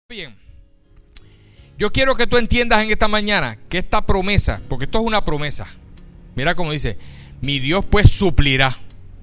Bien, yo quiero que tú entiendas en esta mañana que esta promesa, porque esto es una promesa, mira cómo dice, mi Dios pues suplirá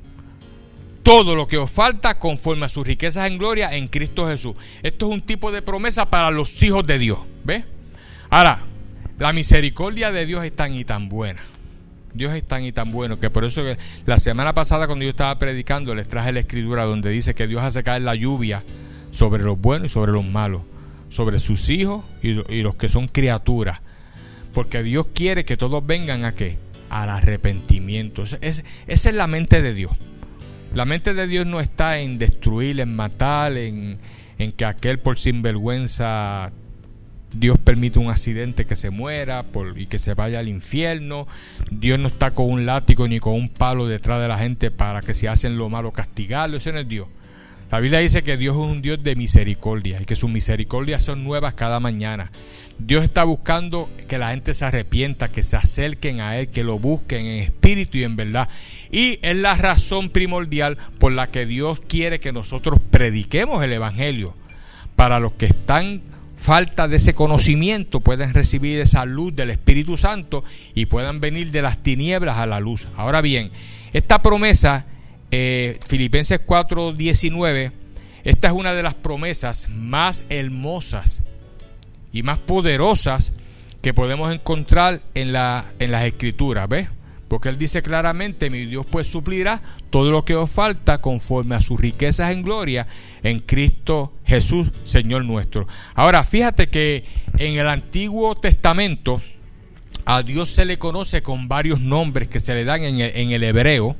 todo lo que os falta conforme a sus riquezas en gloria en Cristo Jesús. Esto es un tipo de promesa para los hijos de Dios, ¿ves? Ahora, la misericordia de Dios es tan y tan buena. Dios es tan y tan bueno que por eso que la semana pasada cuando yo estaba predicando les traje la escritura donde dice que Dios hace caer la lluvia sobre los buenos y sobre los malos, sobre sus hijos y los que son criaturas, porque Dios quiere que todos vengan ¿a qué? Al arrepentimiento. Esa es la mente de Dios. La mente de Dios no está en destruir, en matar, en que aquel por sinvergüenza Dios permite un accidente que se muera y que se vaya al infierno. Dios no está con un látigo ni con un palo detrás de la gente para que si hacen lo malo castigarlo. Ese no es Dios. La Biblia dice que Dios es un Dios de misericordia y que sus misericordias son nuevas cada mañana. Dios está buscando que la gente se arrepienta, que se acerquen a Él, que lo busquen en espíritu y en verdad. Y es la razón primordial por la que Dios quiere que nosotros prediquemos el Evangelio. Para los que están falta de ese conocimiento pueden recibir esa luz del Espíritu Santo y puedan venir de las tinieblas a la luz. Ahora bien, esta promesa... Filipenses 4:19, esta es una de las promesas más hermosas y más poderosas que podemos encontrar en las escrituras, ¿ves? Porque él dice claramente, mi Dios pues suplirá todo lo que os falta conforme a sus riquezas en gloria en Cristo Jesús, Señor nuestro. Ahora, fíjate que en el Antiguo Testamento a Dios se le conoce con varios nombres que se le dan en el hebreo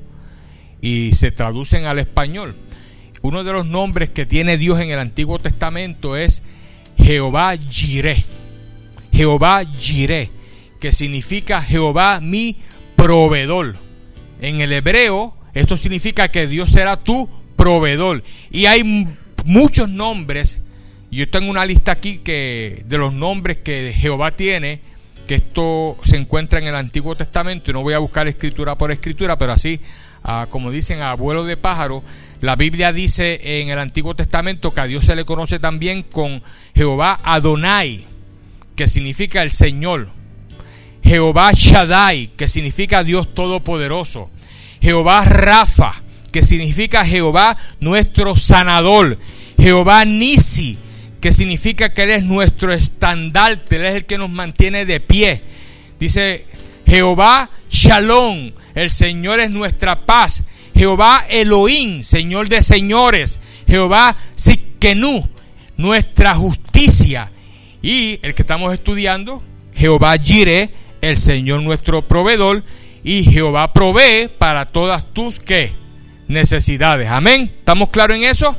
y se traducen al español. Uno de los nombres que tiene Dios en el Antiguo Testamento es Jehová Jireh. Jehová Jireh, que significa Jehová mi proveedor. En el hebreo esto significa que Dios será tu proveedor. Y hay muchos nombres. Yo tengo una lista aquí de los nombres que Jehová tiene, que esto se encuentra en el Antiguo Testamento, y no voy a buscar escritura por escritura, pero así como dicen a vuelo de pájaro, la Biblia dice en el Antiguo Testamento que a Dios se le conoce también con Jehová Adonai, que significa el Señor. Jehová Shaddai, que significa Dios Todopoderoso. Jehová Rafa, que significa Jehová nuestro sanador. Jehová Nisi, que significa que Él es nuestro estandarte, Él es el que nos mantiene de pie. Dice Jehová Shalom, el Señor es nuestra paz. Jehová Elohim, Señor de señores. Jehová Sikkenu, nuestra justicia. Y el que estamos estudiando, Jehová Jireh, el Señor nuestro proveedor. Y Jehová provee para todas tus ¿qué? Necesidades. Amén. ¿Estamos claros en eso?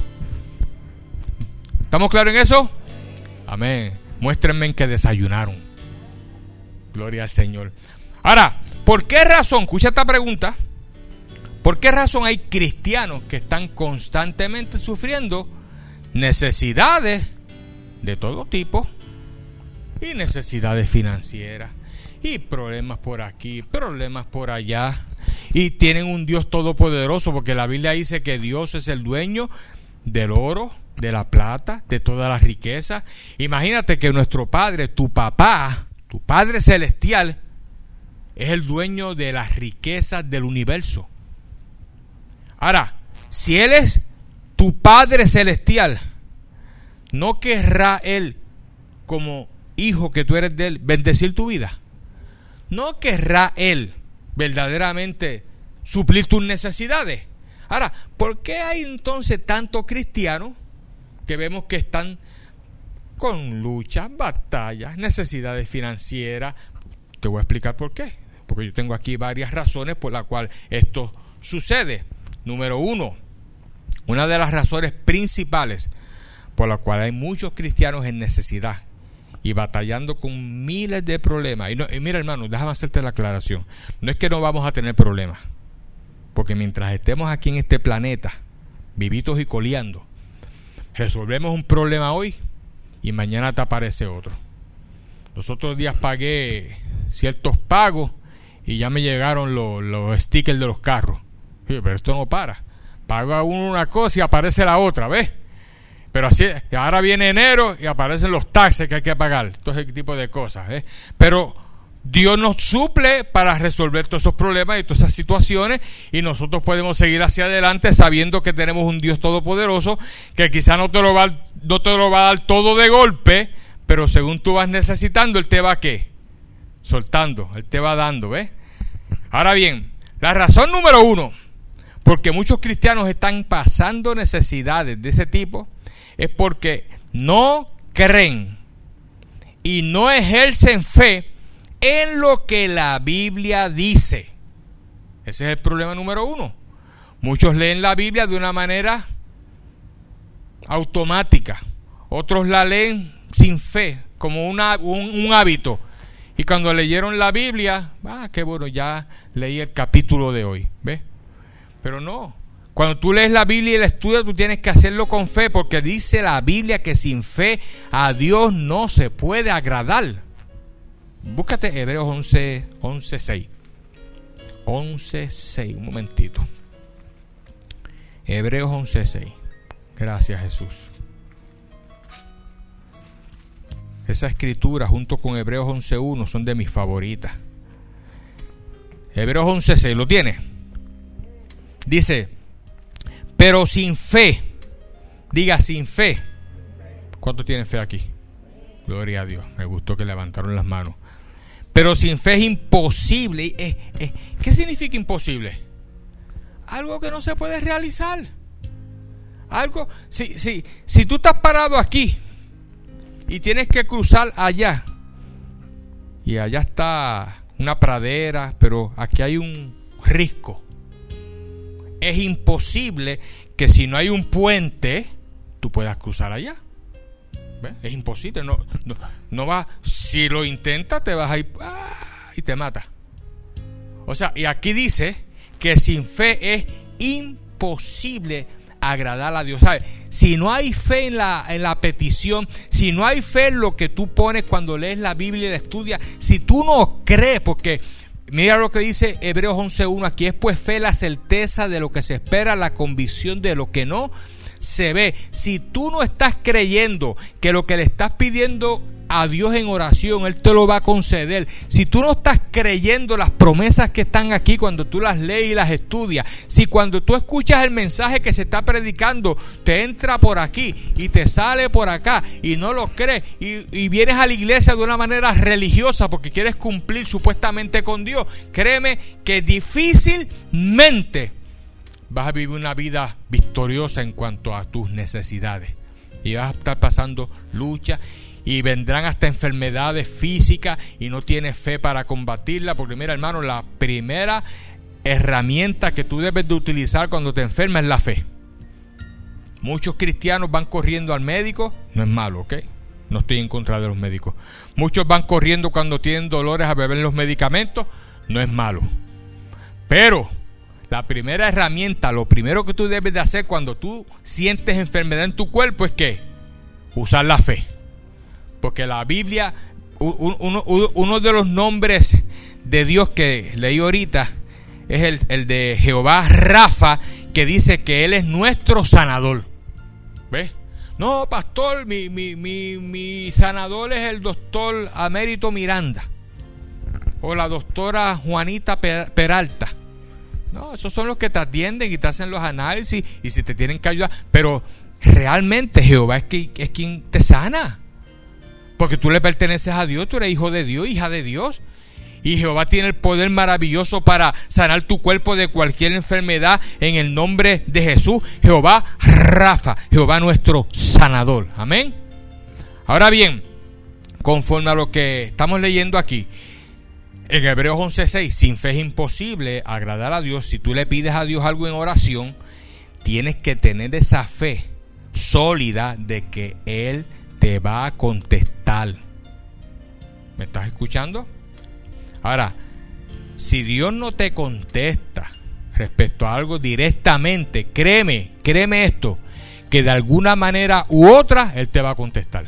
¿Estamos claros en eso? Amén. Muéstrenme en que desayunaron. Gloria al Señor. Ahora, ¿por qué razón? Escucha esta pregunta. ¿Por qué razón hay cristianos que están constantemente sufriendo necesidades de todo tipo? Y necesidades financieras. Y problemas por aquí, problemas por allá. Y tienen un Dios todopoderoso, porque la Biblia dice que Dios es el dueño del oro, de la plata, de toda la riqueza. Imagínate que nuestro Padre, tu papá, tu Padre Celestial, es el dueño de las riquezas del universo. Ahora, si Él es tu Padre Celestial, ¿no querrá Él, como hijo que tú eres de Él, bendecir tu vida? ¿No querrá Él verdaderamente suplir tus necesidades? Ahora, ¿por qué hay entonces tantos cristianos que vemos que están con luchas, batallas, necesidades financieras? Te voy a explicar por qué. Porque yo tengo aquí varias razones por las cuales esto sucede. Número uno, una de las razones principales por las cuales hay muchos cristianos en necesidad y batallando con miles de problemas. Y mira, hermano, déjame hacerte la aclaración. No es que no vamos a tener problemas, porque mientras estemos aquí en este planeta, vivitos y coleando, resolvemos un problema hoy y mañana te aparece otro. Los otros días pagué ciertos pagos y ya me llegaron los stickers de los carros. Sí, pero esto no para. Paga uno una cosa y aparece la otra, ¿ves? Pero así, ahora viene enero y aparecen los taxes que hay que pagar, todo ese tipo de cosas, ¿eh? Pero Dios nos suple para resolver todos esos problemas y todas esas situaciones, y nosotros podemos seguir hacia adelante sabiendo que tenemos un Dios todopoderoso que quizá no te lo va a dar todo de golpe, pero según tú vas necesitando, Él te va ¿qué? Soltando, Él te va dando, ¿ves? Ahora bien, la razón número 1, porque muchos cristianos están pasando necesidades de ese tipo, es porque no creen y no ejercen fe en lo que la Biblia dice. Ese es el problema número 1. Muchos leen la Biblia de una manera automática, otros la leen sin fe, como un hábito. Y cuando leyeron la Biblia, qué bueno, ya leí el capítulo de hoy, ¿ves? Pero no. Cuando tú lees la Biblia y la estudias, tú tienes que hacerlo con fe, porque dice la Biblia que sin fe a Dios no se puede agradar. Búscate Hebreos 11:6. 11:6, un momentito. Hebreos 11:6. Gracias, Jesús. Esa escritura junto con Hebreos 11:1 son de mis favoritas. Hebreos 11:6, ¿lo tiene? Dice, pero sin fe, diga sin fe. ¿Cuántos tienen fe aquí? Gloria a Dios, me gustó que levantaron las manos. Pero sin fe es imposible. ¿Qué significa imposible? Algo que no se puede realizar. Algo, si tú estás parado aquí y tienes que cruzar allá, y allá está una pradera, pero aquí hay un risco, es imposible que si no hay un puente tú puedas cruzar allá. ¿Ves? Es imposible, no va. Si lo intentas te vas a ir y te mata. O sea, y aquí dice que sin fe es imposible agradar a Dios. ¿Sabes? Si no hay fe en la petición, si no hay fe en lo que tú pones cuando lees la Biblia y la estudias, si tú no crees, porque mira lo que dice Hebreos 11:1, aquí es pues fe la certeza de lo que se espera, la convicción de lo que no se ve. Si tú no estás creyendo que lo que le estás pidiendo a Dios en oración, Él te lo va a conceder. Si tú no estás creyendo las promesas que están aquí cuando tú las lees y las estudias, si cuando tú escuchas el mensaje que se está predicando te entra por aquí y te sale por acá y no lo crees, y vienes a la iglesia de una manera religiosa porque quieres cumplir supuestamente con Dios, créeme que difícilmente vas a vivir una vida victoriosa en cuanto a tus necesidades, y vas a estar pasando lucha, y vendrán hasta enfermedades físicas y no tienes fe para combatirla. Porque mira, hermano, la primera herramienta que tú debes de utilizar cuando te enfermas es la fe. Muchos cristianos van corriendo al médico, no es malo, ¿ok? No estoy en contra de los médicos. Muchos van corriendo cuando tienen dolores a beber los medicamentos, no es malo. Pero la primera herramienta, lo primero que tú debes de hacer cuando tú sientes enfermedad en tu cuerpo es ¿qué? Usar la fe. Porque la Biblia, uno de los nombres de Dios que leí ahorita es el de Jehová Rafa, que dice que Él es nuestro sanador. ¿Ves? No, pastor, mi sanador es el doctor Amérito Miranda o la doctora Juanita Peralta. No, esos son los que te atienden y te hacen los análisis y si te tienen que ayudar. Pero realmente Jehová es quien te sana. Porque tú le perteneces a Dios, tú eres hijo de Dios, hija de Dios. Y Jehová tiene el poder maravilloso para sanar tu cuerpo de cualquier enfermedad en el nombre de Jesús. Jehová Rafa, Jehová nuestro sanador. Amén. Ahora bien, conforme a lo que estamos leyendo aquí, en Hebreos 11:6, sin fe es imposible agradar a Dios. Si tú le pides a Dios algo en oración, tienes que tener esa fe sólida de que Él te va a contestar. ¿Me estás escuchando? Ahora, si Dios no te contesta respecto a algo directamente, créeme esto, que de alguna manera u otra Él te va a contestar.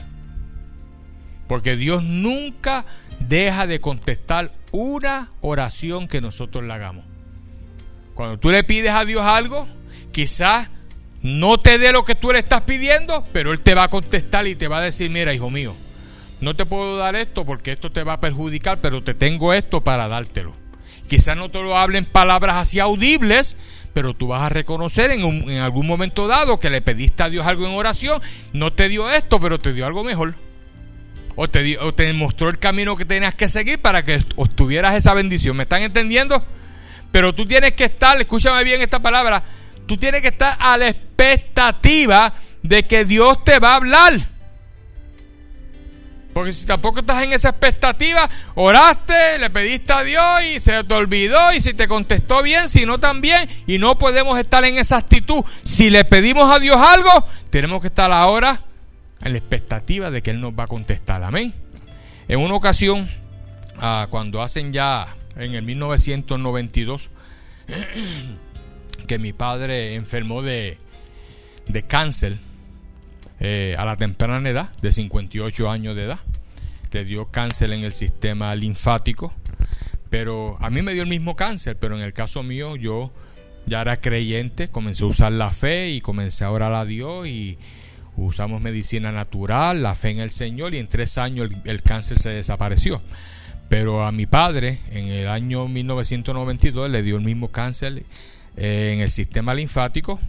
Porque Dios nunca deja de contestar una oración que nosotros le hagamos. Cuando tú le pides a Dios algo, quizás no te dé lo que tú le estás pidiendo, pero Él te va a contestar y te va a decir, mira, hijo mío, no te puedo dar esto porque esto te va a perjudicar, pero te tengo esto para dártelo. Quizás no te lo hablen palabras así audibles, pero tú vas a reconocer en algún momento dado que le pediste a Dios algo en oración, no te dio esto, pero te dio algo mejor. O te mostró el camino que tenías que seguir para que obtuvieras esa bendición. ¿Me están entendiendo? Pero tú tienes que estar, escúchame bien esta palabra, tú tienes que estar a la expectativa de que Dios te va a hablar. Porque si tampoco estás en esa expectativa, oraste, le pediste a Dios y se te olvidó, y si te contestó bien, si no también, y no podemos estar en esa actitud. Si le pedimos a Dios algo, tenemos que estar ahora en la expectativa de que Él nos va a contestar. Amén. En una ocasión, cuando hacen ya en el 1992, que mi padre enfermó de cáncer, a la temprana edad, de 58 años de edad, le dio cáncer en el sistema linfático, pero a mí me dio el mismo cáncer, pero en el caso mío yo ya era creyente, comencé a usar la fe y comencé a orar a Dios y usamos medicina natural, la fe en el Señor, y en 3 años el cáncer se desapareció. Pero a mi padre en el año 1992 le dio el mismo cáncer en el sistema linfático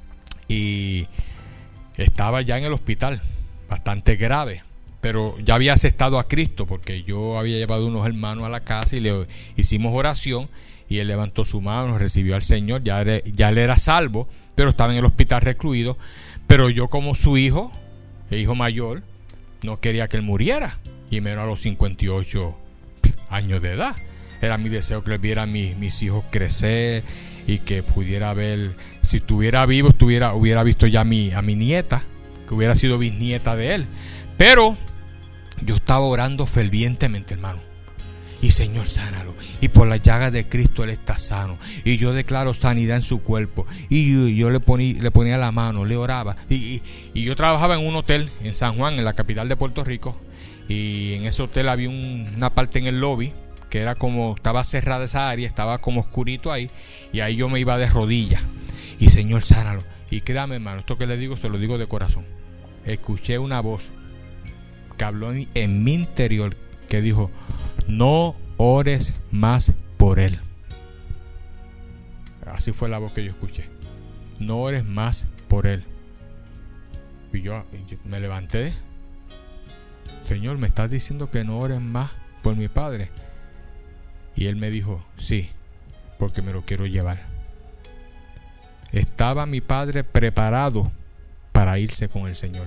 y estaba ya en el hospital, bastante grave, pero ya había aceptado a Cristo porque yo había llevado unos hermanos a la casa y le hicimos oración y él levantó su mano, recibió al Señor, ya él era salvo, pero estaba en el hospital recluido. Pero yo, como su hijo, el hijo mayor, no quería que él muriera, y menos a los 58 años de edad. Era mi deseo que él viera a mis hijos crecer y que pudiera ver, si estuviera vivo, hubiera visto ya a mi nieta, que hubiera sido bisnieta de él. Pero yo estaba orando fervientemente, hermano. Y Señor, sánalo. Y por las llagas de Cristo él está sano. Y yo declaro sanidad en su cuerpo. Y yo le ponía la mano, le oraba. Y yo trabajaba en un hotel en San Juan, en la capital de Puerto Rico. Y en ese hotel había una parte en el lobby que era como, estaba cerrada esa área, estaba como oscurito ahí. Y ahí yo me iba de rodillas. Y Señor, sánalo. Y créame, hermano, esto que le digo, se lo digo de corazón. Escuché una voz que habló en mi interior, que dijo: no ores más por él. Así fue la voz que yo escuché. No ores más por él. Y yo me levanté. Señor, ¿me estás diciendo que no ores más por mi padre? Y él me dijo: sí, porque me lo quiero llevar. Estaba mi padre preparado para irse con el Señor.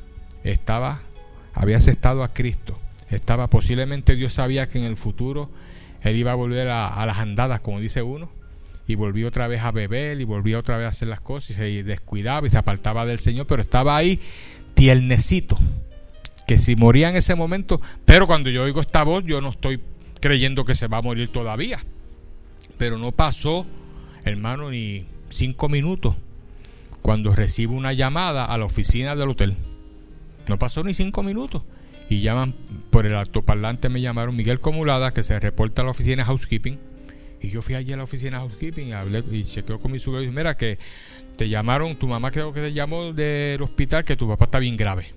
Había aceptado a Cristo. Posiblemente Dios sabía que en el futuro él iba a volver a las andadas, como dice uno, y volvió otra vez a beber y volvió otra vez a hacer las cosas y se descuidaba y se apartaba del Señor, pero estaba ahí tiernecito, que si moría en ese momento. Pero cuando yo oigo esta voz, yo no estoy creyendo que se va a morir todavía, pero no pasó, hermano, ni 5 minutos cuando recibo una llamada a la oficina del hotel. No pasó ni 5 minutos y llaman por el altoparlante, me llamaron: Miguel Comulada, que se reporta a la oficina de housekeeping. Y yo fui allí a la oficina de housekeeping y hablé y chequeó con mi supervisor y dije: mira, que te llamaron, tu mamá creo que te llamó del hospital, que tu papá está bien grave.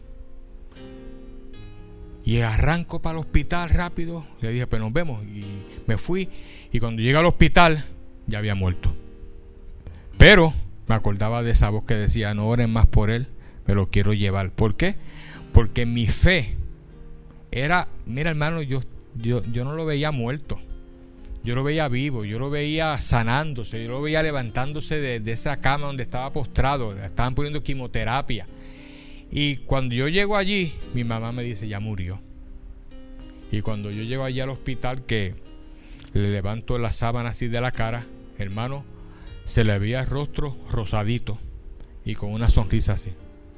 Y arranco para el hospital rápido. Le dije: pues nos vemos. Y me fui, y cuando llegué al hospital ya había muerto. Pero me acordaba de esa voz que decía: no oren más por él, me lo quiero llevar. ¿Por qué? Porque mi fe era, mira, hermano, yo no lo veía muerto, yo lo veía vivo, yo lo veía sanándose, yo lo veía levantándose de esa cama donde estaba postrado, le estaban poniendo quimioterapia. Y cuando yo llego allí, mi mamá me dice: ya murió. Y cuando yo llego allí al hospital, que le levanto la sábana así de la cara, hermano, se le veía el rostro rosadito y con una sonrisa así.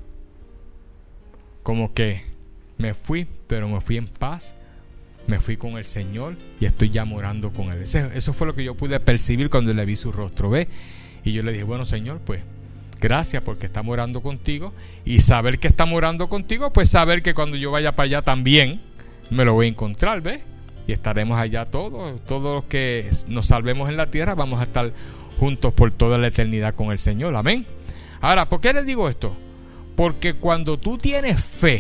Como que me fui, pero me fui en paz, me fui con el Señor y estoy ya morando con Él. Eso fue lo que yo pude percibir cuando le vi su rostro, ¿ves? Y yo le dije: bueno, Señor, pues gracias porque está morando contigo, y saber que está morando contigo, pues saber que cuando yo vaya para allá también me lo voy a encontrar, ¿ves? Y estaremos allá todos los que nos salvemos en la tierra, vamos a estar juntos por toda la eternidad con el Señor, amén. Ahora, ¿por qué les digo esto? Porque cuando tú tienes fe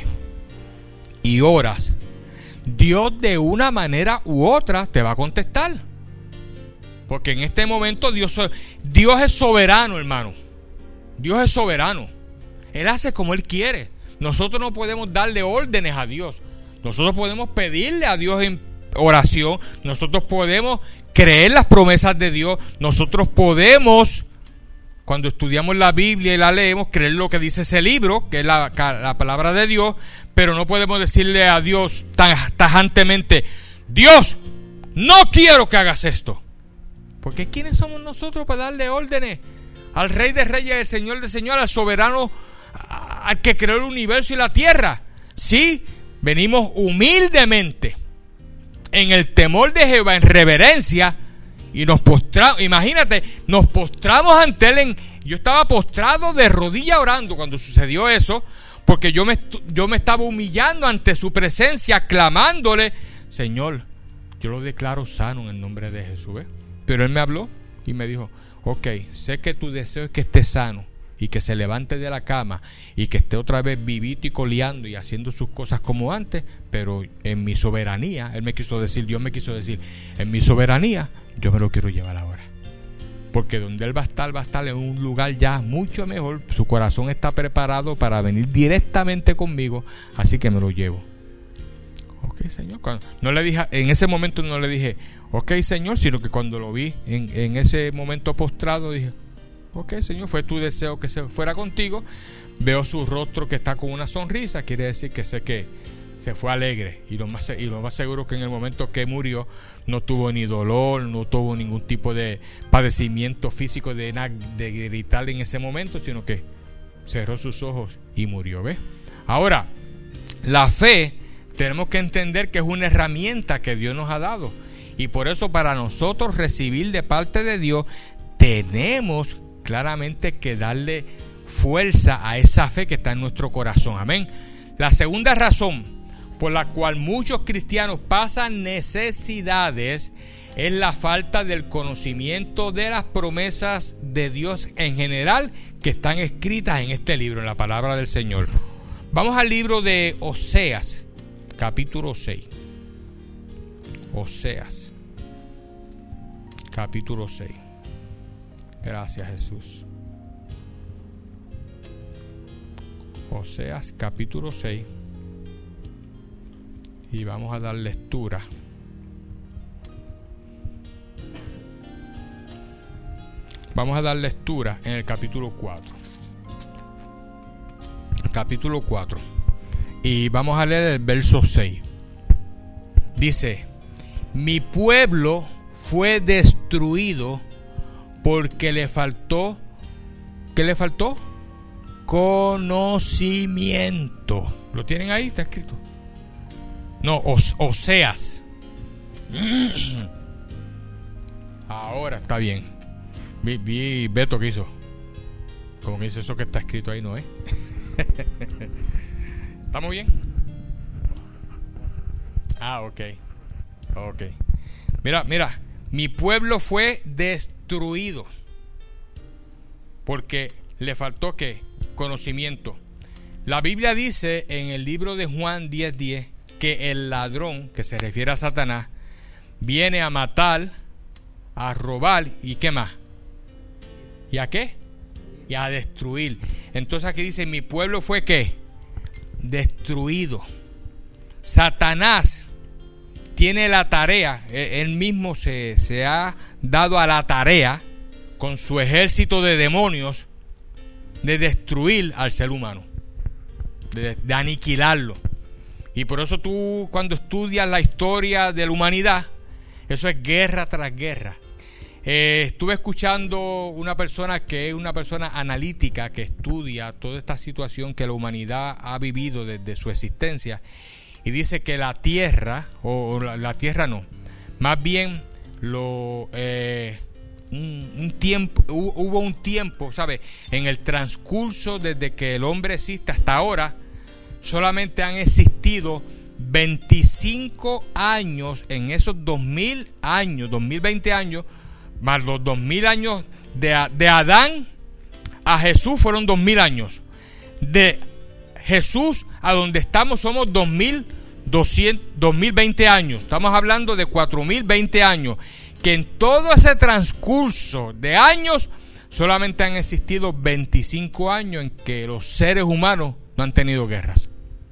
y oras, Dios de una manera u otra te va a contestar. Porque en este momento Dios es soberano, hermano. Dios es soberano. Él hace como Él quiere. Nosotros no podemos darle órdenes a Dios. Nosotros podemos pedirle a Dios en oración. Nosotros podemos creer las promesas de Dios. Nosotros podemos, cuando estudiamos la Biblia y la leemos, creer lo que dice ese libro, que es la palabra de Dios. Pero no podemos decirle a Dios tajantemente: Dios, no quiero que hagas esto. Porque ¿quiénes somos nosotros para darle órdenes al Rey de Reyes, al Señor de Señores, al soberano, al que creó el universo y la tierra? Sí, venimos humildemente, en el temor de Jehová, en reverencia, y nos postramos. Imagínate, nos postramos ante Él. Yo estaba postrado de rodillas orando cuando sucedió eso, porque yo me estaba humillando ante su presencia, clamándole: Señor, yo lo declaro sano en el nombre de Jesús. Pero Él me habló y me dijo: ok, sé que tu deseo es que esté sano y que se levante de la cama y que esté otra vez vivito y coleando y haciendo sus cosas como antes, pero en mi soberanía, Dios me quiso decir, en mi soberanía yo me lo quiero llevar ahora. Porque donde Él va a estar en un lugar ya mucho mejor. Su corazón está preparado para venir directamente conmigo, así que me lo llevo. Ok, Señor. No le dije, en ese momento no le dije: ok, Señor, sino que cuando lo vi en ese momento postrado, dije: ok, Señor, fue tu deseo que se fuera contigo. Veo su rostro que está con una sonrisa, quiere decir que sé que se fue alegre. Y lo más seguro que en el momento que murió no tuvo ni dolor, no tuvo ningún tipo de padecimiento físico de gritar en ese momento, sino que cerró sus ojos y murió. ¿Ves? Ahora, la fe tenemos que entender que es una herramienta que Dios nos ha dado. Y por eso, para nosotros recibir de parte de Dios, tenemos claramente que darle fuerza a esa fe que está en nuestro corazón. Amén. La segunda razón por la cual muchos cristianos pasan necesidades es la falta del conocimiento de las promesas de Dios en general que están escritas en este libro, en la palabra del Señor. Vamos al libro de Oseas, capítulo 6. Oseas, capítulo 6. Gracias, Jesús. Oseas, capítulo 6. Y vamos a dar lectura. Vamos a dar lectura en el capítulo 4. Capítulo 4. Y vamos a leer el verso 6. Dice: mi pueblo fue destruido porque le faltó. ¿Qué le faltó? Conocimiento. ¿Lo tienen ahí? Está escrito. No, Oseas. Ahora está bien. Vi Beto que hizo. Como que dice: eso que está escrito ahí no es. ¿Estamos bien? Ok. Mira. Mi pueblo fue destruido porque le faltó ¿qué? Conocimiento. La Biblia dice en el libro de Juan 10:10 que el ladrón, que se refiere a Satanás, viene a matar, a robar y ¿qué más? ¿Y a qué? Y a destruir. Entonces aquí dice: mi pueblo fue ¿qué? Destruido. Satanás tiene la tarea, él mismo se ha dado a la tarea con su ejército de demonios de destruir al ser humano, de aniquilarlo. Y por eso tú, cuando estudias la historia de la humanidad, eso es guerra tras guerra. Estuve escuchando una persona que es una persona analítica que estudia toda esta situación que la humanidad ha vivido desde su existencia, y dice que la tierra, más bien hubo un tiempo, ¿sabes? En el transcurso desde que el hombre existe hasta ahora, solamente han existido 25 años en esos 2000 años, 2020 años, más los 2000 años de Adán a Jesús fueron 2000 años. De Jesús a donde estamos somos 2020 años. Estamos hablando de 4020 años. Que en todo ese transcurso de años solamente han existido 25 años en que los seres humanos no han tenido guerras.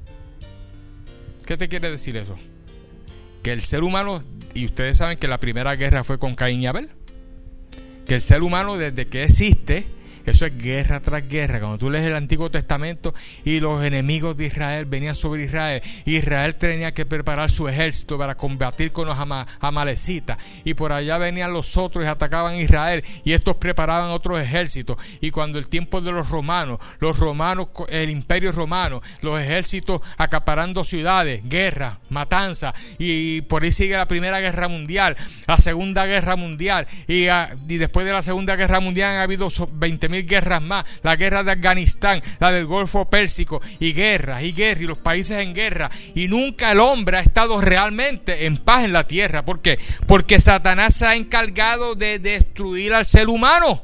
¿Qué te quiere decir eso? Que el ser humano, y ustedes saben que la primera guerra fue con Caín y Abel, que el ser humano desde que existe, eso es guerra tras guerra. Cuando tú lees el Antiguo Testamento y los enemigos de Israel venían sobre Israel, Israel tenía que preparar su ejército para combatir con los amalecitas, y por allá venían los otros y atacaban a Israel, y estos preparaban otros ejércitos. Y cuando el tiempo de los romanos, el imperio romano, los ejércitos acaparando ciudades, guerra, matanza, y por ahí sigue la Primera Guerra Mundial, la Segunda Guerra Mundial, y después de la Segunda Guerra Mundial han habido 20.000 guerras más, la guerra de Afganistán, la del Golfo Pérsico, y guerras, y los países en guerra, y nunca el hombre ha estado realmente en paz en la tierra. ¿Por qué? Porque Satanás se ha encargado de destruir al ser humano.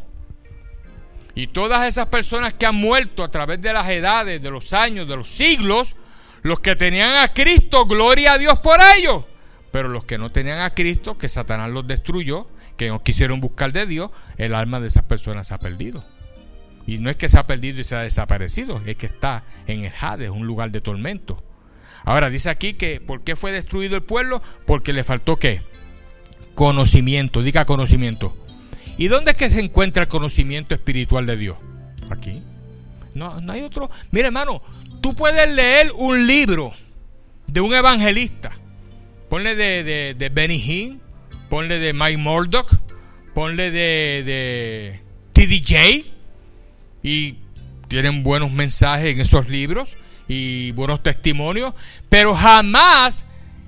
Y todas esas personas que han muerto a través de las edades, de los años, de los siglos, los que tenían a Cristo, gloria a Dios por ellos, pero los que no tenían a Cristo, que Satanás los destruyó, que no quisieron buscar de Dios, el alma de esas personas se ha perdido. Y no es que se ha perdido y se ha desaparecido, es que está en el Hades, un lugar de tormento. Ahora dice aquí que ¿por qué fue destruido el pueblo? Porque le faltó ¿qué? Conocimiento, diga conocimiento. ¿Y dónde es que se encuentra el conocimiento espiritual de Dios? Aquí. No hay otro. Mira, hermano, tú puedes leer un libro de un evangelista. Ponle de Benny Hinn, ponle de Mike Murdock, ponle de TDJ, y tienen buenos mensajes en esos libros y buenos testimonios, pero jamás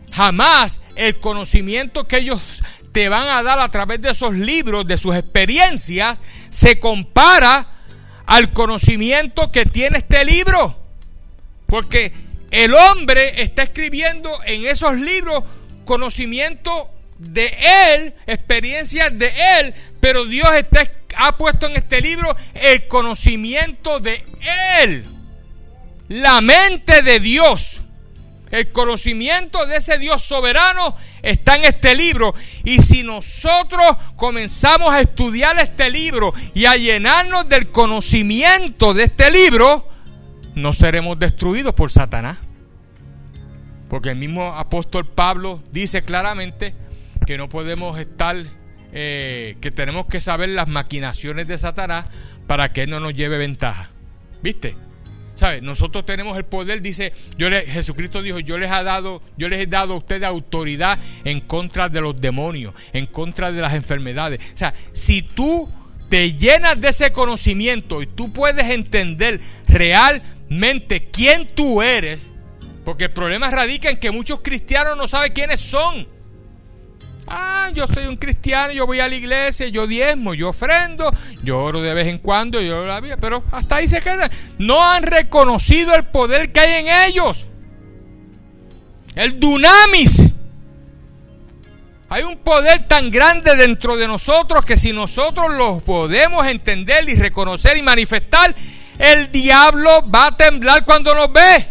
el conocimiento que ellos te van a dar a través de esos libros, de sus experiencias, se compara al conocimiento que tiene este libro, porque el hombre está escribiendo en esos libros conocimiento de él, experiencias de él, pero Dios ha puesto en este libro el conocimiento de él, la mente de Dios, el conocimiento de ese Dios soberano está en este libro. Y si nosotros comenzamos a estudiar este libro y a llenarnos del conocimiento de este libro, no seremos destruidos por Satanás, porque el mismo apóstol Pablo dice claramente que no podemos estar, que tenemos que saber las maquinaciones de Satanás para que él no nos lleve ventaja. ¿Viste? ¿Sabes? Nosotros tenemos el poder, dice, Jesucristo dijo, yo les he dado a ustedes autoridad en contra de los demonios, en contra de las enfermedades. O sea, si tú te llenas de ese conocimiento y tú puedes entender realmente quién tú eres, porque el problema radica en que muchos cristianos no saben quiénes son. Yo soy un cristiano, yo voy a la iglesia, yo diezmo, yo ofrendo, yo oro de vez en cuando, yo oro la vida, pero hasta ahí se quedan. No han reconocido el poder que hay en ellos, el dunamis. Hay un poder tan grande dentro de nosotros que si nosotros lo podemos entender y reconocer y manifestar, el diablo va a temblar cuando nos ve.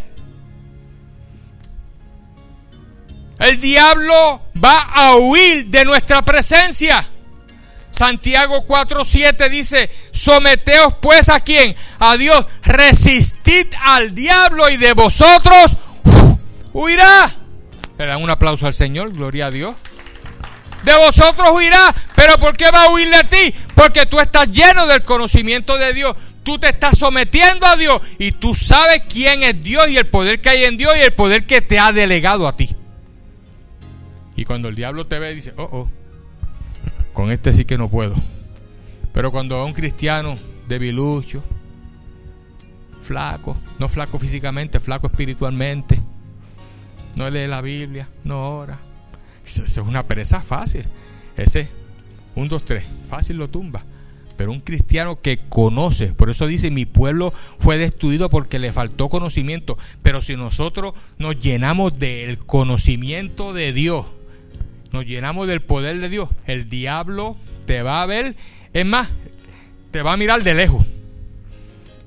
El diablo va a huir de nuestra presencia. Santiago 4:7 dice, someteos pues ¿a quién? A Dios. Resistid al diablo y de vosotros huirá. Le dan un aplauso al Señor, gloria a Dios. De vosotros huirá. ¿Pero por qué va a huir de ti? Porque tú estás lleno del conocimiento de Dios. Tú te estás sometiendo a Dios y tú sabes quién es Dios y el poder que hay en Dios y el poder que te ha delegado a ti. Y cuando el diablo te ve, dice, con este sí que no puedo. Pero cuando a un cristiano debilucho, flaco, no flaco físicamente, flaco espiritualmente, no lee la Biblia, no ora, esa es una pereza fácil. Ese, 1, 2, 3, fácil lo tumba. Pero un cristiano que conoce, por eso dice, mi pueblo fue destruido porque le faltó conocimiento. Pero si nosotros nos llenamos del conocimiento de Dios, nos llenamos del poder de Dios, el diablo te va a ver, es más, te va a mirar de lejos.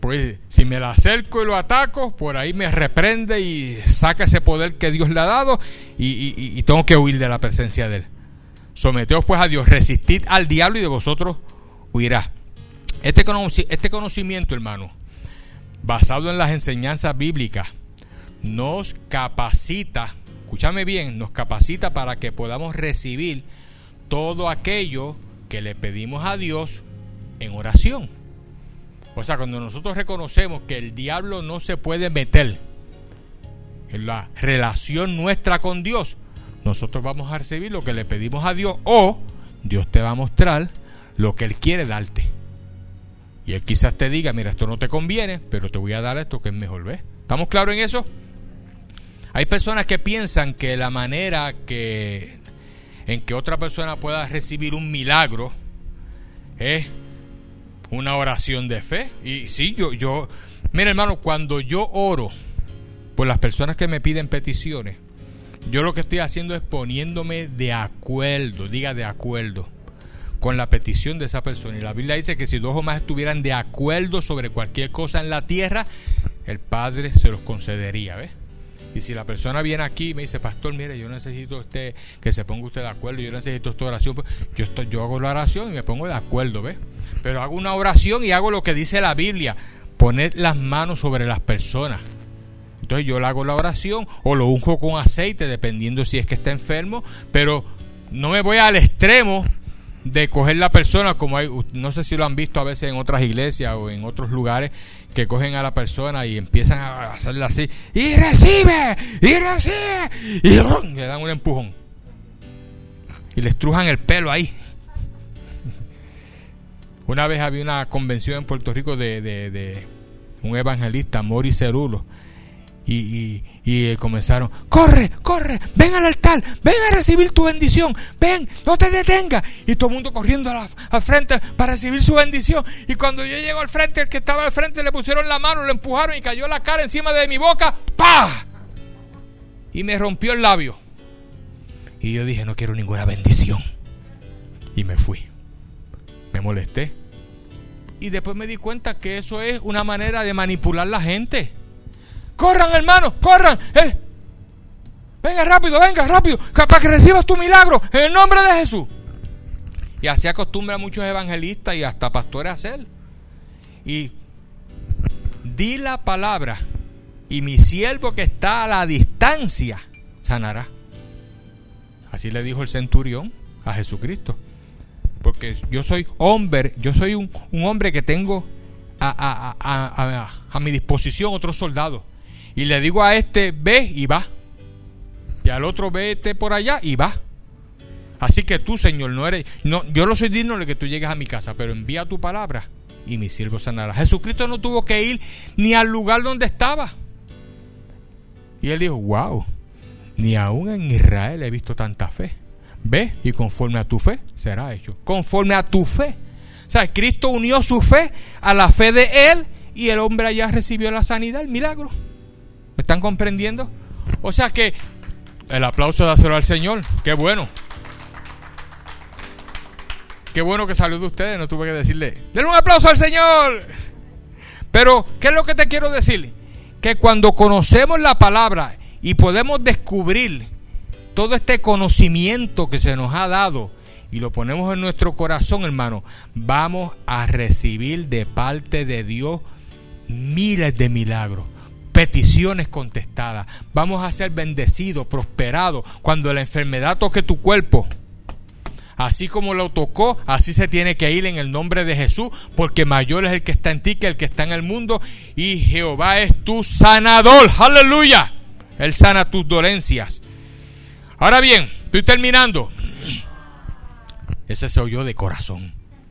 Pues si me la acerco y lo ataco, por ahí me reprende y saca ese poder que Dios le ha dado y tengo que huir de la presencia de Él. Someteos pues a Dios, resistid al diablo y de vosotros huirá. Este conocimiento, hermano, basado en las enseñanzas bíblicas, nos capacita, escúchame bien, nos capacita para que podamos recibir todo aquello que le pedimos a Dios en oración. O sea, cuando nosotros reconocemos que el diablo no se puede meter en la relación nuestra con Dios, nosotros vamos a recibir lo que le pedimos a Dios, o Dios te va a mostrar lo que Él quiere darte. Y Él quizás te diga, mira, esto no te conviene, pero te voy a dar esto que es mejor, ¿ves? ¿Estamos claros en eso? Hay personas que piensan que la manera en que otra persona pueda recibir un milagro es una oración de fe. Y sí, mira, hermano, cuando yo oro por las personas que me piden peticiones, yo lo que estoy haciendo es poniéndome de acuerdo, diga de acuerdo, con la petición de esa persona. Y la Biblia dice que si dos o más estuvieran de acuerdo sobre cualquier cosa en la tierra, el Padre se los concedería, ¿ves? Y si la persona viene aquí y me dice, pastor, mire, yo necesito que se ponga usted de acuerdo, yo necesito esta oración, pues yo hago la oración y me pongo de acuerdo, ¿ves? Pero hago una oración y hago lo que dice la Biblia, poner las manos sobre las personas. Entonces yo le hago la oración o lo unjo con aceite, dependiendo si es que está enfermo, pero no me voy al extremo de coger la persona, como hay, no sé si lo han visto a veces en otras iglesias o en otros lugares, que cogen a la persona y empiezan a hacerla así, y recibe, y le dan un empujón y le estrujan el pelo ahí. Una vez había una convención en Puerto Rico de un evangelista, Morris Cerulo, y comenzaron, corre, ven al altar, ven a recibir tu bendición, ven, no te detengas, y todo el mundo corriendo al frente para recibir su bendición. Y cuando yo llego al frente, el que estaba al frente le pusieron la mano, lo empujaron y cayó la cara encima de mi boca, ¡pah! Y me rompió el labio. Y yo dije, no quiero ninguna bendición, y me fui. Me molesté y después me di cuenta que eso es una manera de manipular la gente. Corran, hermanos, corran, venga rápido, para que recibas tu milagro en el nombre de Jesús. Y así acostumbran muchos evangelistas y hasta pastores a hacer. Y di la palabra y mi siervo que está a la distancia sanará. Así le dijo el centurión a Jesucristo. Porque yo soy hombre, un hombre que tengo a mi disposición otros soldados. Y le digo a este, ve y va. Y al otro, vete por allá y va. Así que tú, Señor, yo no soy digno de que tú llegues a mi casa, pero envía tu palabra y mi siervo sanará. Jesucristo no tuvo que ir ni al lugar donde estaba. Y él dijo, wow, ni aún en Israel he visto tanta fe. Ve y conforme a tu fe será hecho. Conforme a tu fe. O sea, Cristo unió su fe a la fe de él y el hombre allá recibió la sanidad, el milagro. ¿Me están comprendiendo? O sea que el aplauso dáselo al Señor. Qué bueno. Qué bueno que salió de ustedes. No tuve que decirle, denle un aplauso al Señor. Pero, ¿qué es lo que te quiero decir? Que cuando conocemos la palabra y podemos descubrir todo este conocimiento que se nos ha dado y lo ponemos en nuestro corazón, hermano, vamos a recibir de parte de Dios miles de milagros, peticiones contestadas. Vamos a ser bendecidos, prosperados. Cuando la enfermedad toque tu cuerpo, así como lo tocó, así se tiene que ir en el nombre de Jesús, porque mayor es el que está en ti que el que está en el mundo, y Jehová es tu sanador. ¡Aleluya! Él sana tus dolencias. Ahora bien, estoy terminando. Ese se oyó de corazón.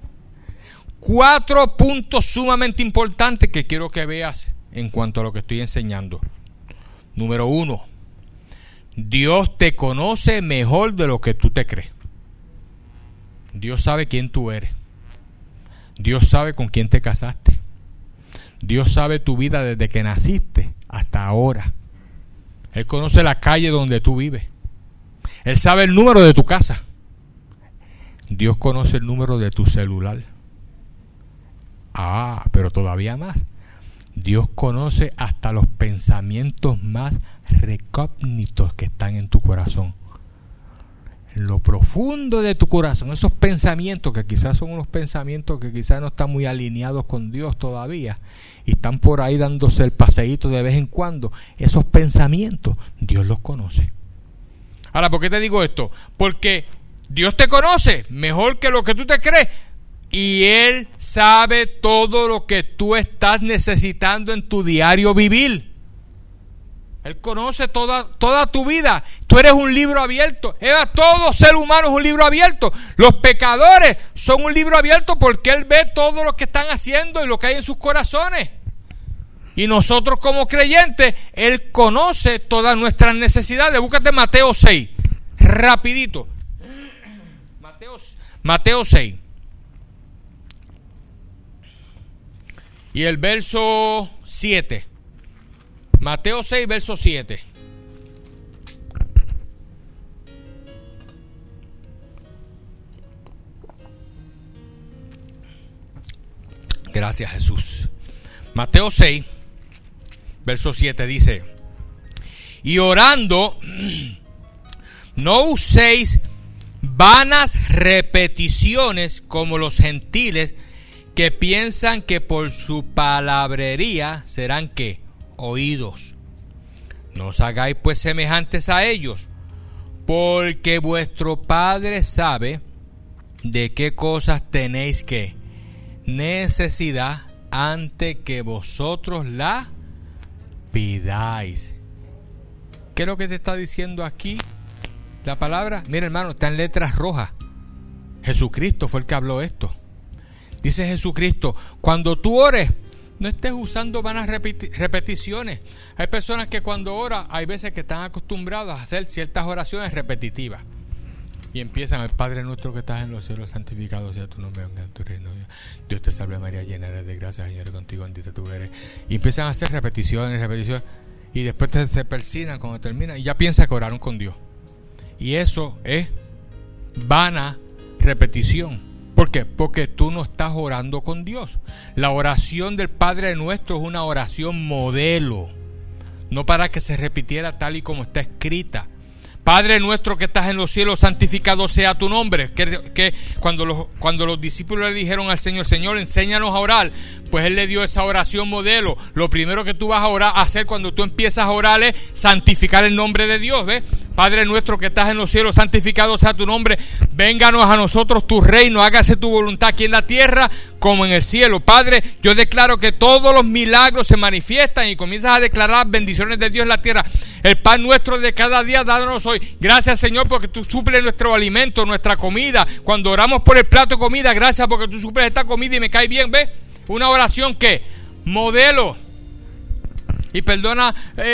4 puntos sumamente importantes que quiero que veas en cuanto a lo que estoy enseñando. Número 1. Dios te conoce mejor de lo que tú te crees. Dios sabe quién tú eres. Dios sabe con quién te casaste. Dios sabe tu vida desde que naciste hasta ahora. Él conoce la calle donde tú vives. Él sabe el número de tu casa. Dios conoce el número de tu celular. Pero todavía más. Dios conoce hasta los pensamientos más recógnitos que están en tu corazón. En lo profundo de tu corazón, esos pensamientos que quizás son unos pensamientos que quizás no están muy alineados con Dios todavía y están por ahí dándose el paseíto de vez en cuando, esos pensamientos Dios los conoce. Ahora, ¿por qué te digo esto? Porque Dios te conoce mejor que lo que tú te crees y Él sabe todo lo que tú estás necesitando en tu diario vivir. Él conoce toda tu vida. Tú eres un libro abierto. Todo ser humano es un libro abierto. Los pecadores son un libro abierto porque Él ve todo lo que están haciendo y lo que hay en sus corazones. Y nosotros como creyentes, Él conoce todas nuestras necesidades. Búscate Mateo 6, rapidito. Mateo 6. Y el verso 7. Mateo 6, verso 7. Gracias, Jesús. Mateo 6, verso 7 dice: y orando, no uséis vanas repeticiones como los gentiles, que piensan que por su palabrería serán ¿qué? Oídos. No os hagáis pues semejantes a ellos, porque vuestro Padre sabe de qué cosas tenéis que necesidad antes que vosotros la pidáis. ¿Qué es lo que te está diciendo aquí la palabra? Mira, hermano, está en letras rojas. Jesucristo fue el que habló esto. Dice Jesucristo, cuando tú ores, no estés usando vanas repeticiones. Hay personas que cuando oran, hay veces que están acostumbrados a hacer ciertas oraciones repetitivas. Y empiezan: el Padre nuestro que estás en los cielos, santificado sea tu nombre, venga tu reino. Dios te salve María, llena eres de gracia, Señor es contigo, bendita tú eres. Y empiezan a hacer repeticiones. Y después se persignan cuando terminan y ya piensan que oraron con Dios. Y eso es vana repetición. ¿Por qué? Porque tú no estás orando con Dios. La oración del Padre Nuestro es una oración modelo, no para que se repitiera tal y como está escrita. Padre nuestro que estás en los cielos, santificado sea tu nombre. Que cuando los discípulos le dijeron al Señor: Señor, enséñanos a orar, pues Él le dio esa oración modelo. Lo primero que tú vas a orar, a hacer cuando tú empiezas a orar es santificar el nombre de Dios, ¿ves? Padre nuestro que estás en los cielos, santificado sea tu nombre. Vénganos a nosotros tu reino, hágase tu voluntad aquí en la tierra como en el cielo. Padre, yo declaro que todos los milagros se manifiestan y comienzas a declarar bendiciones de Dios en la tierra. El pan nuestro de cada día, dános hoy. Gracias, Señor, porque tú suples nuestro alimento, nuestra comida. Cuando oramos por el plato de comida, gracias porque tú suples esta comida y me cae bien, ¿ves? Una oración que modelo. Y perdona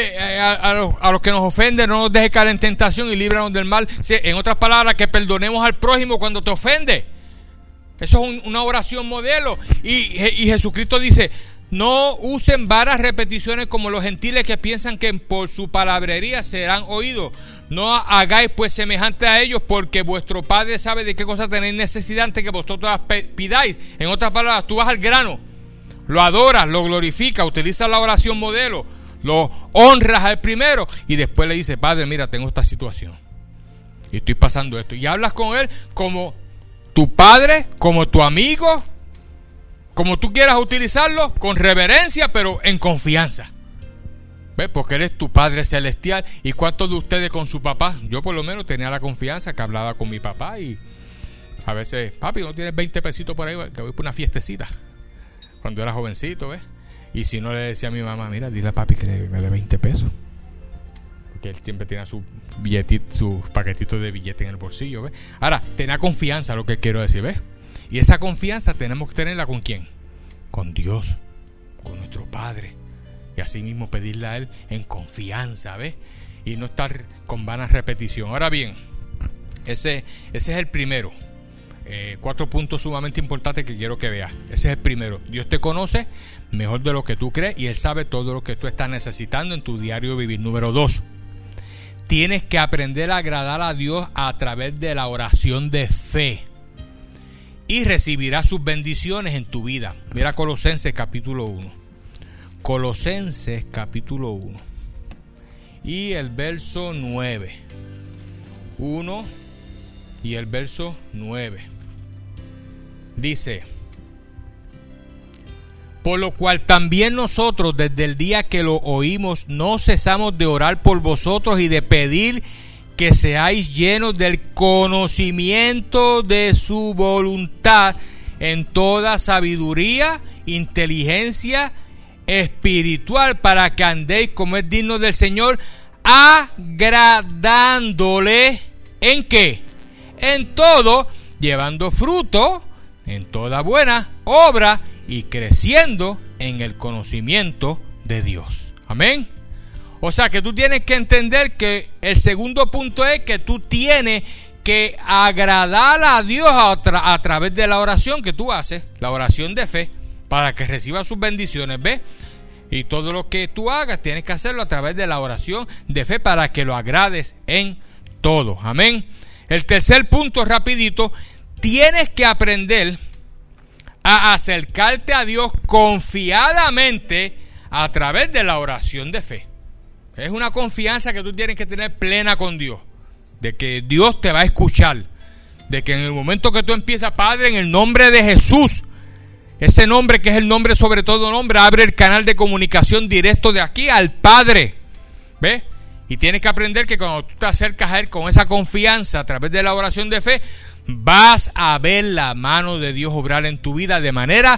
a los que nos ofenden, no nos dejes caer en tentación y líbranos del mal. En otras palabras, que perdonemos al prójimo cuando te ofende. Eso es una oración modelo. Y Jesucristo dice: no usen vanas repeticiones como los gentiles que piensan que por su palabrería serán oídos. No hagáis pues semejante a ellos, porque vuestro Padre sabe de qué cosas tenéis necesidad antes que vosotros las pidáis. En otras palabras, tú vas al grano, lo adoras, lo glorificas, utilizas la oración modelo, lo honras al primero y después le dices: Padre, mira, tengo esta situación y estoy pasando esto. Y hablas con Él como tu Padre, como tu amigo, como tú quieras utilizarlo, con reverencia, pero en confianza. ¿Ves? Porque Él es tu Padre celestial. ¿Y cuántos de ustedes con su papá? Yo por lo menos tenía la confianza que hablaba con mi papá y a veces: papi, ¿no tienes 20 pesitos por ahí? Que voy por una fiestecita. Cuando era jovencito, ¿ves? Y si no, le decía a mi mamá: mira, dile a papi que me dé 20 pesos. Porque él siempre tenía su billetito, su paquetito de billete en el bolsillo, ¿ves? Ahora, tenía confianza, lo que quiero decir, ¿ves? Y esa confianza tenemos que tenerla ¿con quién? Con Dios, con nuestro Padre. Y así mismo pedirle a Él en confianza, ¿ves? Y no estar con vanas repetición. Ahora bien, ese es el primero. 4 puntos sumamente importantes que quiero que veas. Ese es el primero. Dios te conoce mejor de lo que tú crees y Él sabe todo lo que tú estás necesitando en tu diario vivir. Número 2, tienes que aprender a agradar a Dios a través de la oración de fe y recibirás sus bendiciones en tu vida. Mira Colosenses capítulo 1. Colosenses capítulo 1 y el verso 9. 1 y el verso 9. Dice: por lo cual también nosotros, desde el día que lo oímos, no cesamos de orar por vosotros y de pedir que seáis llenos del conocimiento de su voluntad en toda sabiduría, inteligencia espiritual, para que andéis como es digno del Señor, agradándole ¿en qué? En todo, llevando fruto en toda buena obra y creciendo en el conocimiento de Dios. Amén. O sea que tú tienes que entender que el segundo punto es que tú tienes que agradar a Dios a través de la oración que tú haces, la oración de fe, para que reciba sus bendiciones, ¿ves? Y todo lo que tú hagas tienes que hacerlo a través de la oración de fe para que lo agrades en todo. Amén. El tercer punto, rapidito, tienes que aprender a acercarte a Dios confiadamente a través de la oración de fe. Es una confianza que tú tienes que tener plena con Dios, de que Dios te va a escuchar, de que en el momento que tú empiezas, Padre, en el nombre de Jesús, ese nombre que es el nombre sobre todo nombre, abre el canal de comunicación directo de aquí al Padre. ¿Ves? Y tienes que aprender que cuando tú te acercas a Él con esa confianza a través de la oración de fe, vas a ver la mano de Dios obrar en tu vida de manera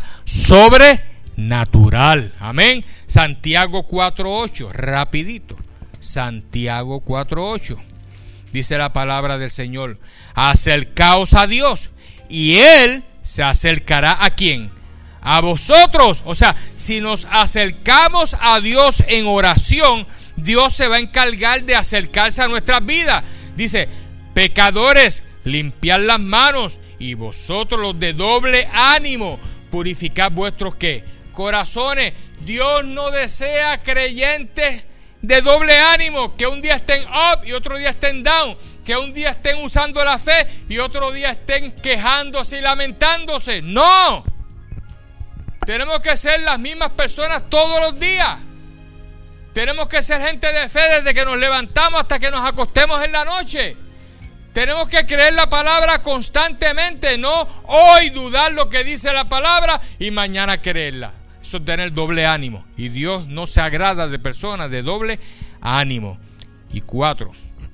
sobrenatural. Amén. Santiago 4:8, rapidito. Santiago 4:8. Dice la palabra del Señor: acercaos a Dios y Él se acercará ¿a quién? A vosotros. O sea, si nos acercamos a Dios en oración, Dios se va a encargar de acercarse a nuestras vidas. Dice: pecadores, limpiad las manos, y vosotros los de doble ánimo, purificad vuestros ¿qué? Corazones. Dios no desea creyentes de doble ánimo, que un día estén up y otro día estén down, que un día estén usando la fe y otro día estén quejándose y lamentándose. ¡No! Tenemos que ser las mismas personas todos los días. Tenemos que ser gente de fe desde que nos levantamos hasta que nos acostemos en la noche. Tenemos que creer la palabra constantemente, no hoy dudar lo que dice la palabra y mañana creerla. Eso es tener doble ánimo. Y Dios no se agrada de personas de doble ánimo. Y 4,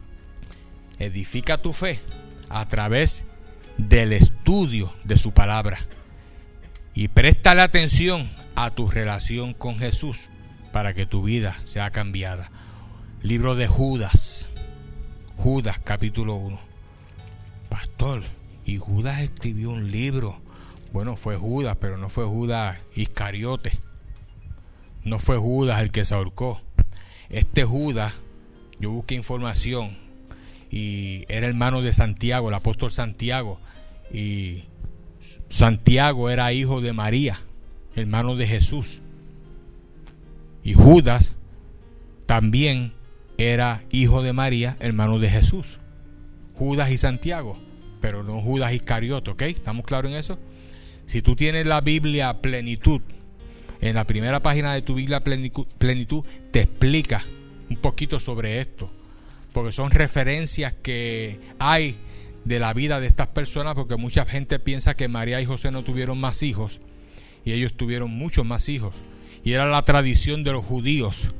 edifica tu fe a través del estudio de su palabra. Y préstale atención a tu relación con Jesús para que tu vida sea cambiada. Libro de Judas. Judas capítulo 1. Pastor, y Judas escribió un libro. Bueno, fue Judas, pero no fue Judas Iscariote. No fue Judas el que se ahorcó. Este Judas, yo busqué información, y era hermano de Santiago, el apóstol Santiago. Y Santiago era hijo de María, hermano de Jesús. Y Judas también era hijo de María, hermano de Jesús. Judas y Santiago, pero no Judas Iscariote, ¿ok? ¿Estamos claros en eso? Si tú tienes la Biblia Plenitud, en la primera página de tu Biblia Plenitud te explica un poquito sobre esto, porque son referencias que hay de la vida de estas personas, porque mucha gente piensa que María y José no tuvieron más hijos, y ellos tuvieron muchos más hijos, y era la tradición de los judíos,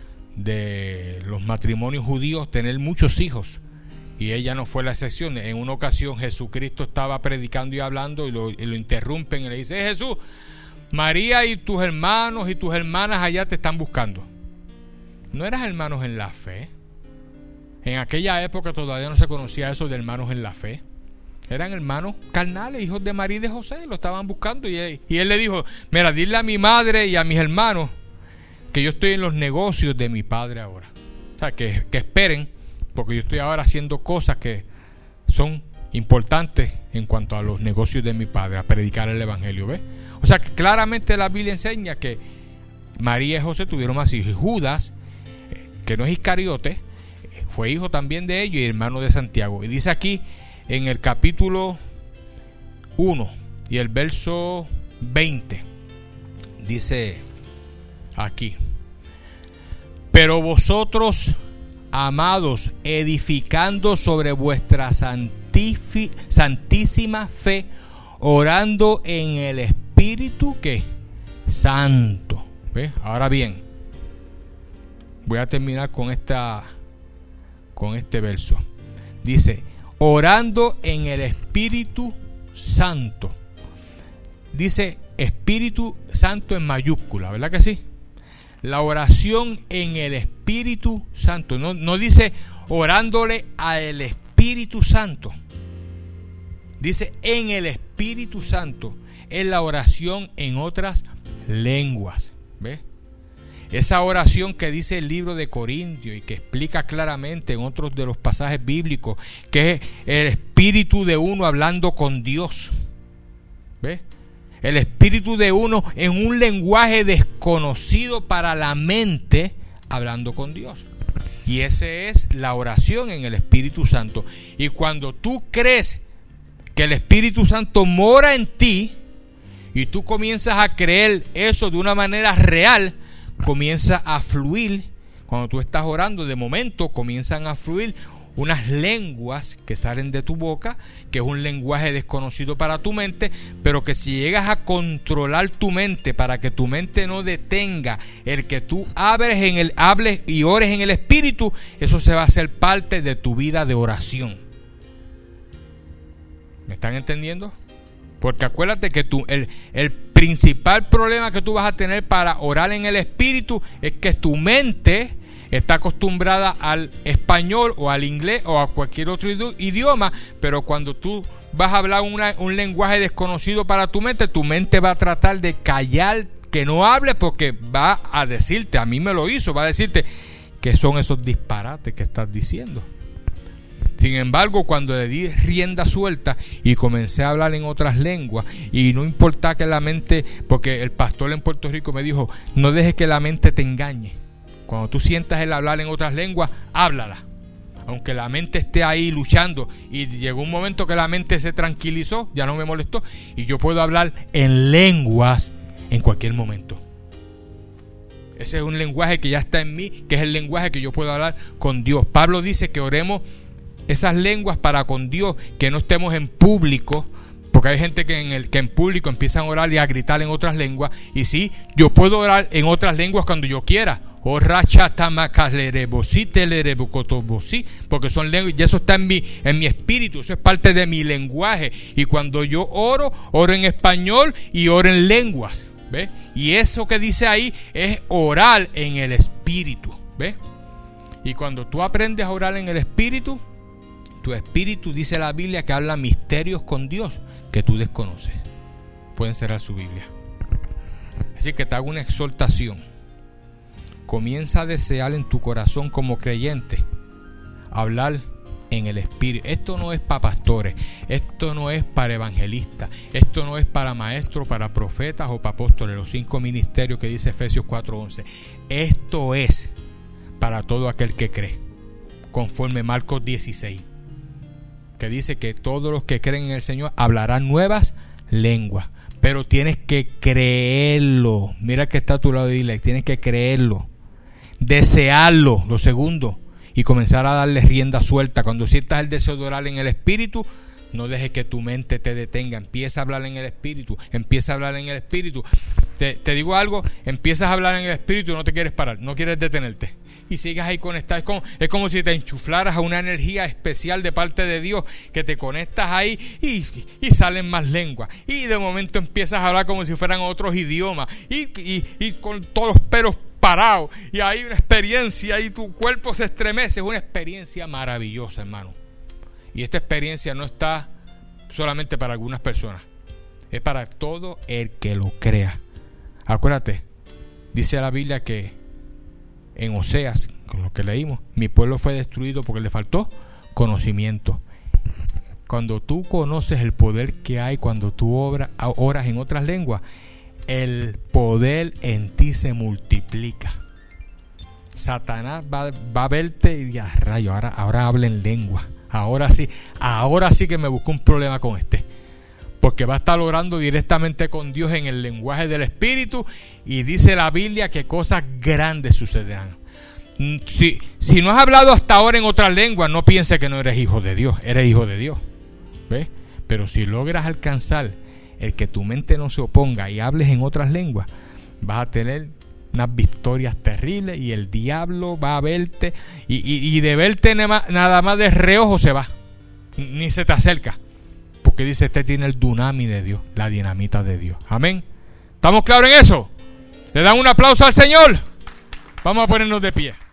de los matrimonios judíos, tener muchos hijos. Y ella no fue la excepción. En una ocasión Jesucristo estaba predicando y hablando y lo interrumpen y le dice: Jesús, María y tus hermanos y tus hermanas allá te están buscando. ¿No eras hermanos en la fe? En aquella época todavía no se conocía eso de hermanos en la fe. Eran hermanos carnales, hijos de María y de José, lo estaban buscando. Y él le dijo: mira, dile a mi madre y a mis hermanos que yo estoy en los negocios de mi padre ahora. O sea, que esperen, porque yo estoy ahora haciendo cosas que son importantes en cuanto a los negocios de mi padre, a predicar el evangelio, ¿ves? O sea, que claramente la Biblia enseña que María y José tuvieron más hijos. Y Judas, que no es Iscariote, fue hijo también de ellos y hermano de Santiago. Y dice aquí en el capítulo 1 y el verso 20, dice aquí. Pero vosotros, amados, edificando sobre vuestra santísima fe, orando en el Espíritu ¿qué? Santo. ¿Ves? Ahora bien, voy a terminar con este verso. Dice, orando en el Espíritu Santo. Dice Espíritu Santo en mayúscula, ¿verdad que sí? La oración en el Espíritu Santo. No dice orándole al Espíritu Santo. Dice en el Espíritu Santo. Es la oración en otras lenguas. ¿Ves? Esa oración que dice el libro de Corintios y que explica claramente en otros de los pasajes bíblicos que es el espíritu de uno hablando con Dios. ¿Ves? El espíritu de uno en un lenguaje desconocido para la mente hablando con Dios. Y esa es la oración en el Espíritu Santo. Y cuando tú crees que el Espíritu Santo mora en ti y tú comienzas a creer eso de una manera real, comienza a fluir. Cuando tú estás orando, de momento comienzan a fluir unas lenguas que salen de tu boca, que es un lenguaje desconocido para tu mente, pero que si llegas a controlar tu mente para que tu mente no detenga el que tú hables y ores en el Espíritu, eso se va a hacer parte de tu vida de oración. ¿Me están entendiendo? Porque acuérdate que el principal problema que tú vas a tener para orar en el Espíritu es que tu mente está acostumbrada al español o al inglés o a cualquier otro idioma, pero cuando tú vas a hablar un lenguaje desconocido para tu mente va a tratar de callar que no hable, porque va a decirte, a mí me lo hizo, va a decirte que son esos disparates que estás diciendo. Sin embargo, cuando le di rienda suelta y comencé a hablar en otras lenguas, y no importa que la mente, porque el pastor en Puerto Rico me dijo, no dejes que la mente te engañe. Cuando tú sientas el hablar en otras lenguas, háblala. Aunque la mente esté ahí luchando. Y llegó un momento que la mente se tranquilizó, ya no me molestó, y yo puedo hablar en lenguas en cualquier momento. Ese es un lenguaje que ya está en mí, que es el lenguaje que yo puedo hablar con Dios. Pablo dice que oremos esas lenguas para con Dios, que no estemos en público, porque hay gente que en público empiezan a orar y a gritar en otras lenguas. Y sí, yo puedo orar en otras lenguas cuando yo quiera, porque son lenguas y eso está en mi espíritu, eso es parte de mi lenguaje. Y cuando yo oro en español y oro en lenguas, ¿ves? Y eso que dice ahí es orar en el Espíritu, ¿ves? Y cuando tú aprendes a orar en el Espíritu, tu espíritu, dice la Biblia, que habla misterios con Dios que tú desconoces. Pueden cerrar su Biblia. Así que te hago una exhortación. Comienza a desear en tu corazón como creyente hablar en el Espíritu. Esto no es para pastores, esto no es para evangelistas, esto no es para maestros, para profetas o para apóstoles, los 5 ministerios que dice Efesios 4:11. Esto es para todo aquel que cree, conforme Marcos 16, que dice que todos los que creen en el Señor hablarán nuevas lenguas, pero tienes que creerlo. Mira que está a tu lado y dile, tienes que creerlo, desearlo, lo segundo, y comenzar a darle rienda suelta. Cuando sientas el deseo de orar en el Espíritu, no dejes que tu mente te detenga. Empieza a hablar en el Espíritu, empieza a hablar en el Espíritu. Te digo algo, empiezas a hablar en el Espíritu y no te quieres parar, no quieres detenerte. Y sigas ahí conectado. Es como si te enchuflaras a una energía especial de parte de Dios, que te conectas ahí y salen más lenguas. Y de momento empiezas a hablar como si fueran otros idiomas. Y con todos los pelos parados. Y hay una experiencia y tu cuerpo se estremece. Es una experiencia maravillosa, hermano. Y esta experiencia no está solamente para algunas personas. Es para todo el que lo crea. Acuérdate, dice la Biblia que en Oseas, con lo que leímos, mi pueblo fue destruido porque le faltó conocimiento. Cuando tú conoces el poder que hay cuando tú oras en otras lenguas, el poder en ti se multiplica. Satanás va a verte y dirá, rayo, ahora habla en lengua. Ahora sí que me busco un problema con este. porque va a estar orando directamente con Dios en el lenguaje del Espíritu, y dice la Biblia que cosas grandes sucederán. Si no has hablado hasta ahora en otras lenguas, no pienses que no eres hijo de Dios. Eres hijo de Dios, ¿ves? Pero si logras alcanzar el que tu mente no se oponga y hables en otras lenguas, vas a tener unas victorias terribles, y el diablo va a verte, y de verte nada más de reojo se va, ni se te acerca, porque dice: este tiene el dunami de Dios, la dinamita de Dios. Amén. ¿Estamos claros en eso? ¿Le dan un aplauso al Señor? Vamos a ponernos de pie.